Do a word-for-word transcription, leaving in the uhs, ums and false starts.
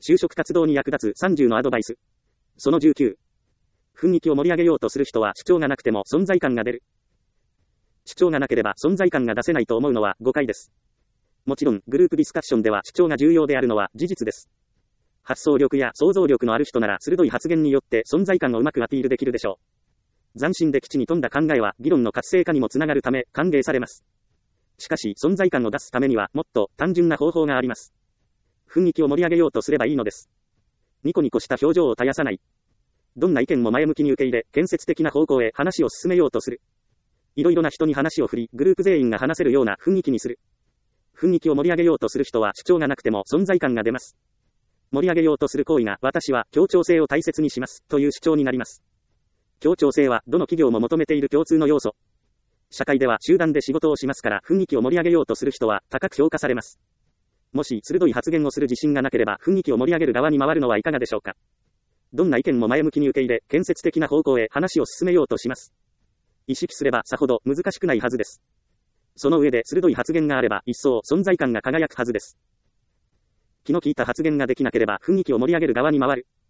就職活動に役立つさんじゅうのアドバイス。そのじゅうきゅう。雰囲気を盛り上げようとする人は主張がなくても存在感が出る。主張がなければ存在感が出せないと思うのは誤解です。もちろん、グループディスカッションでは主張が重要であるのは事実です。発想力や想像力のある人なら鋭い発言によって存在感をうまくアピールできるでしょう。斬新で基地に富んだ考えは議論の活性化にもつながるため歓迎されます。しかし、存在感を出すためにはもっと単純な方法があります。雰囲気を盛り上げようとすればいいのです。ニコニコした表情を絶やさない。どんな意見も前向きに受け入れ、建設的な方向へ話を進めようとする。いろいろな人に話を振り、グループ全員が話せるような雰囲気にする。雰囲気を盛り上げようとする人は主張がなくても存在感が出ます。盛り上げようとする行為が私は協調性を大切にしますという主張になります。協調性はどの企業も求めている共通の要素。社会では集団で仕事をしますから雰囲気を盛り上げようとする人は高く評価されます。もし鋭い発言をする自信がなければ雰囲気を盛り上げる側に回るのはいかがでしょうか。どんな意見も前向きに受け入れ、建設的な方向へ話を進めようとします。意識すればさほど難しくないはずです。その上で鋭い発言があれば一層存在感が輝くはずです。気の利いた発言ができなければ雰囲気を盛り上げる側に回る。